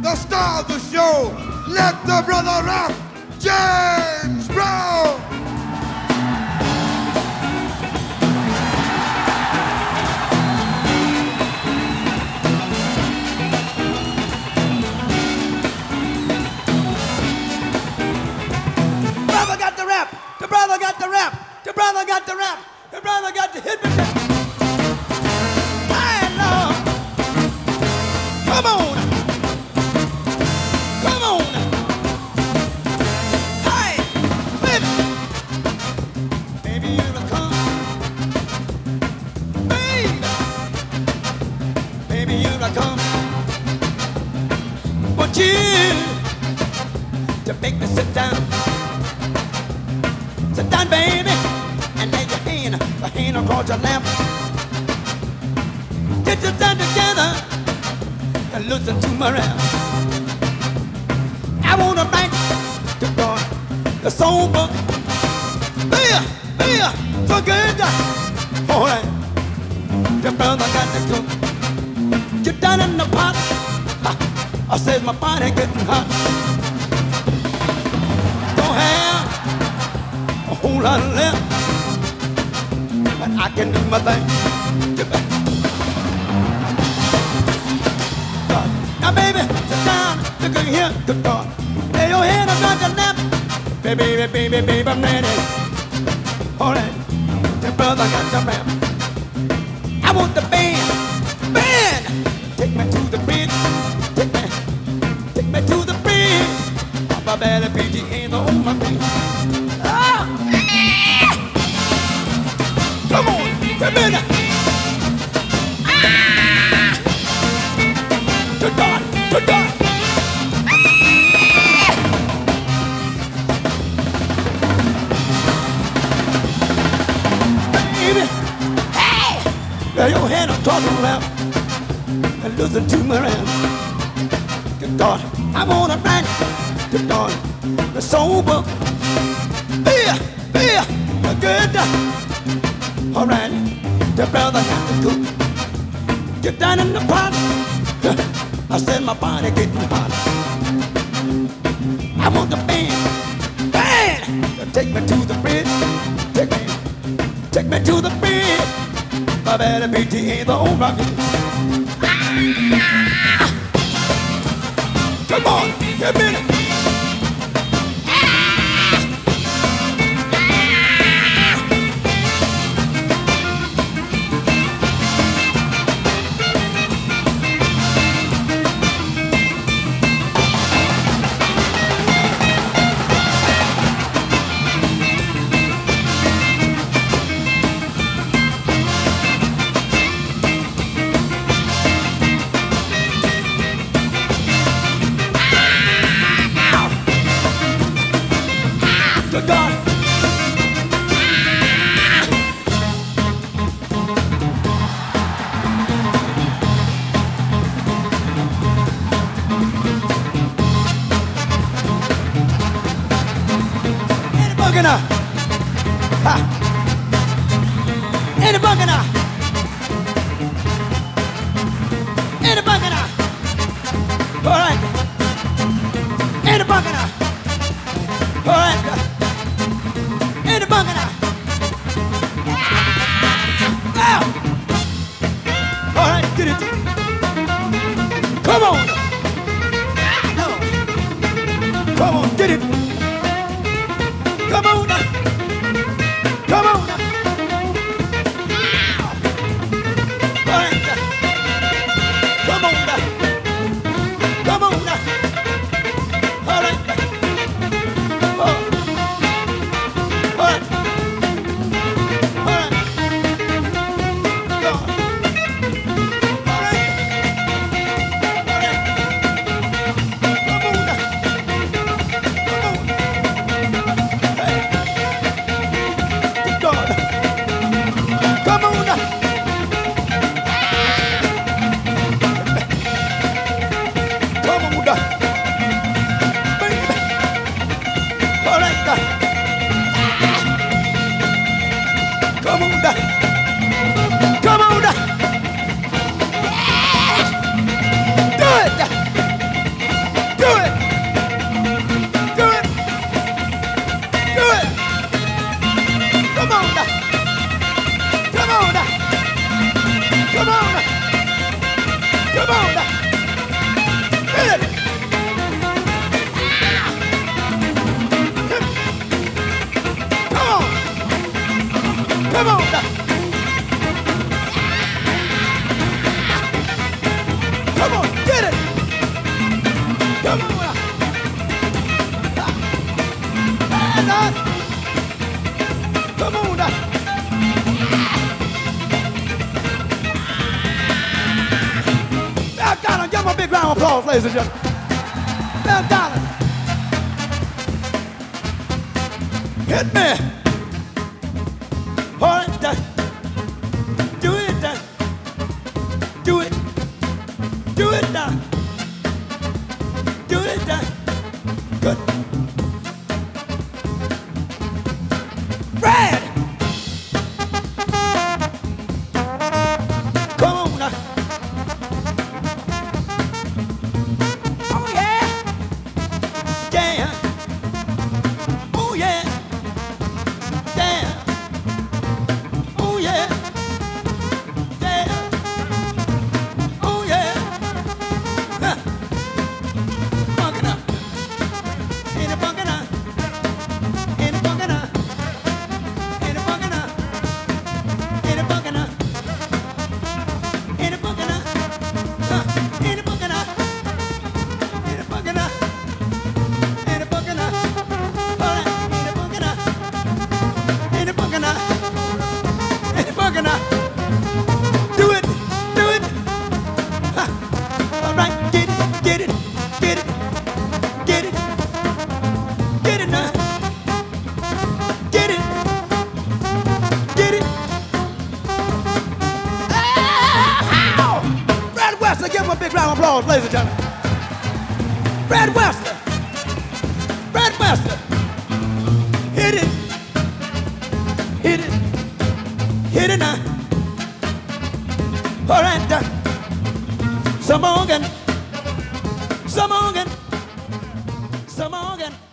the star of the show. Let the brother rock, James Brown. Brother got the rap, the brother got the rap, the brother got the rap, the brother got the hit. Come on, come on. Hey, baby, baby, you're a come. Baby, baby, you're a come. Want you to make me sit down. Sit down, baby, and lay your hand across your lap. Get your time together and listen to my rap. I wanna write to God the song book. Be so good. Alright, your brother got to cook. You're down in the pot. I said my body getting hot. Don't have a whole lot left, but I can do my thing. Now baby, sit down, look at here, good God. Lay your head on your lap. Baby, baby, baby, I'm ready. Alright, your brother got your rap. I want the band. Take me to the bridge. Take me to the bridge. Papa Belly PG ain't on my feet. Oh, yeah. Come on, come in. Good God, good God. Baby, hey, lay your hand on top of the lap and listen to my rap. Good God, I wanna write. Good God, the sober. Be good. Alright, the brother got to cook. Get down in the pot. I said my body getting hot. I want the band. Take me to the bridge. Take me to the bridge. My belly BT ain't the old rocket. Come on, give me it. Good God. Any bugger now. Ha. Any bugger now. Any bugger now. All right. Any bugger now. All right. In the bunker now. Ah! All right, get it. Come on. Come on, get it. Come on. Come on. Come on now. Hit it. Come on. Come on now. Come on, get it. Come on now. And on. Come on now. Mel Collins, give him a big round of applause, ladies and gentlemen. Mel Collins. Hit me. All right, do it, do it, do it now, do it now. Good. Fred, come on now. Oh yeah, yeah. Oh yeah, yeah. Oh yeah, yeah. Oh yeah. Huh. Funkin' up. Ain't it funkin' up? Ain't it funkin' up? Ain't it funkin' up? Ain't it funkin' up? Ain't it funkin' up? Huh. Ain't it funkin' up? Ain't it funkin' up? Ain't it funkin' up? All right. Ain't it funkin' up? Ain't it funkin' up? Ain't it funkin' up? Do it, do it. Huh. All right, get it, get it, get it, get it, get it now. Get it, get it. Ow! Fred Wester, give him a big round of applause, ladies and gentlemen. Fred Wester, Fred Wester. Hit it, hit it, hit it now. All right, some organ, some organ, some organ.